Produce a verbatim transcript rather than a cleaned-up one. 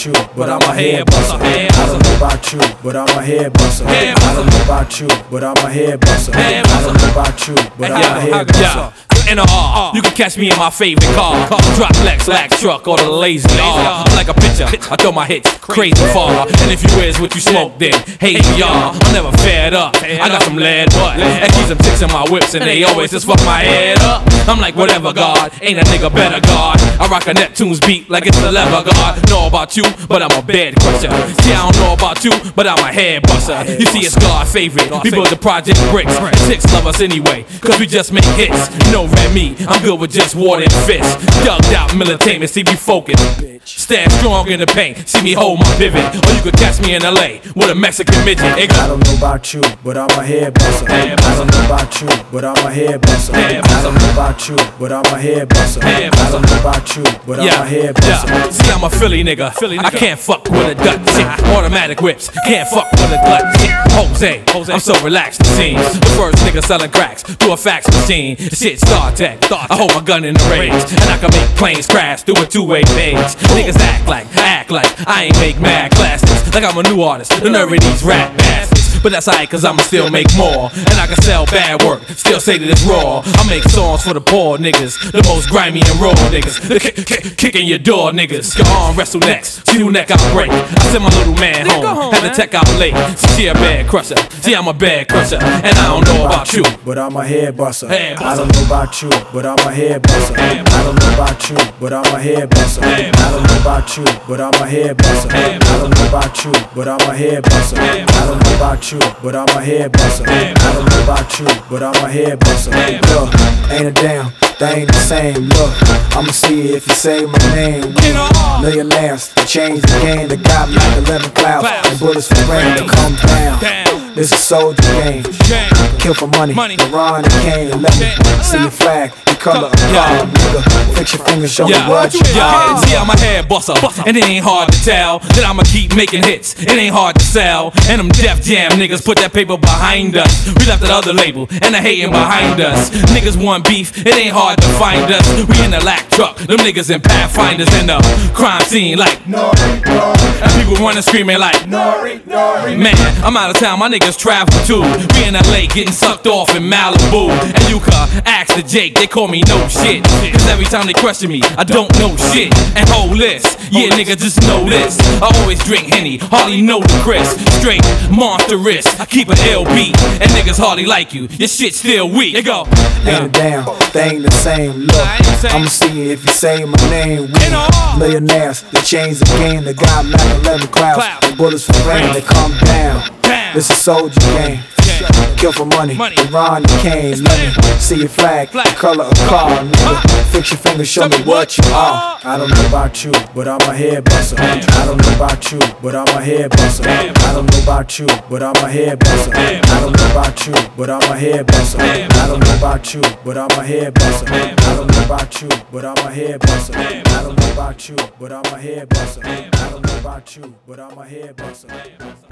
about you, but I'm a head buster. I don't know about you, but I'm a head buster. I don't know about you, but I'm a head buster. I don't know about you, but I'm a head buster. In a R, you can catch me in my favorite car. Drop Lex, Lax truck, or the lazy R. I'm like a pitcher, I throw my hits crazy far. And if you is what you smoke, then hey y'all, I'm never fed up. I got some lead butt, and keep some ticks in my whips, and they always just fuck my head up. I'm like whatever God, ain't a nigga better God. I rock a Neptune's beat like it's the lever God. Know about you, but I'm a bed crusher. See, I don't know about you, but I'm a head buster. You see, it's God favorite. We build the project bricks, and chicks love us anyway, cause we just make hits. No red meat, I'm good with just water and fists. Dugged out militainment, see me focused. Stand strong in the paint, see me hold my pivot. Or you could catch me in L A with a Mexican midget. I don't know about you, but I'm a head buster. I don't know about you, but I'm a head buster. I don't know about you, but I'm a head buster. I don't know about you, but I'm a head buster. See, I'm a Philly nigga. I can't fuck with a Dutch chick. Automatic whips, can't fuck with a Dutch chick. Jose, I'm so relaxed it seems. The first nigga selling cracks through a fax machine. The shit Star Tech. I hold my gun in the range, and I can make planes crash through a two-way page. Niggas act like, act like I ain't make mad classics, like I'm a new artist. The nerve of these rap bastards. But that's alright, cause I'ma still make more. And I can sell bad work, still say that it's raw. I make songs for the poor niggas, the most grimy and raw niggas, the kick, kick, kicking your door niggas. Your arm wrestle next, see your neck out break. I send my little man home, had to tech out late. See, she a bad crusher, see I'm a bad crusher. And I don't know about you, but I'm a head buster. I don't know about you, but I'm a head buster. I don't know about you, but I'm a head buster. I don't know about you, but I'm a head buster. I don't know about you, but I'm a head buster. I don't know about you, but I'm a head buster. I don't know about you, but I'm a head buster. Look, ain't a damn thing the same. Look, I'ma see if you say my name. Millionaires, they change the game. They got me like eleven clouds and bullets for rain to come down. This is soldier game. Kill for money, LeBron and Kane. Let me see your flag, your color of car, nigga. Fix your fingers, show me what you got. See, I'm a head buster, and it ain't hard to tell that I'ma keep making hits. It ain't hard to sell, and them Def Jam niggas put that paper behind us. We left that other label, and they hating behind us. Niggas want beef, it ain't hard to find us. We in the lack truck, them niggas in Pathfinders in the crime scene like Nori, Nori. And people running screaming like Nori, Nori. Man, I'm out of town, my niggas travel too. We in L A getting sucked off in Malibu. And you can ask the Jake, they call me no shit. Cause every time they question me, I don't know shit. And hold this, yeah nigga just know this. I always drink Henny, hardly know the Chris. Straight monstrous, I keep an L beat. And niggas hardly like you, your shit still weak. They go, ain't a damn thing the same. Look, I'ma see if you say my name. We millionaires, they change the game. They got like eleven clouds and bullets for rain. They come down. This is soldier game. Kill for money, LeBron and Kane. Let me see your flag, the color of car, nigga. Fix your fingers, show me what you are. I don't know about you, but I'm a head buster. I don't know about you, but I'm a head buster. I don't know about you, but I'm a head buster. I don't know about you, but I'm a head buster. I don't know about you, but I'm a head buster. I don't know about you, but I'm a head buster. I don't know about you, but I'm a head buster. I don't know about you, but I'm a head buster.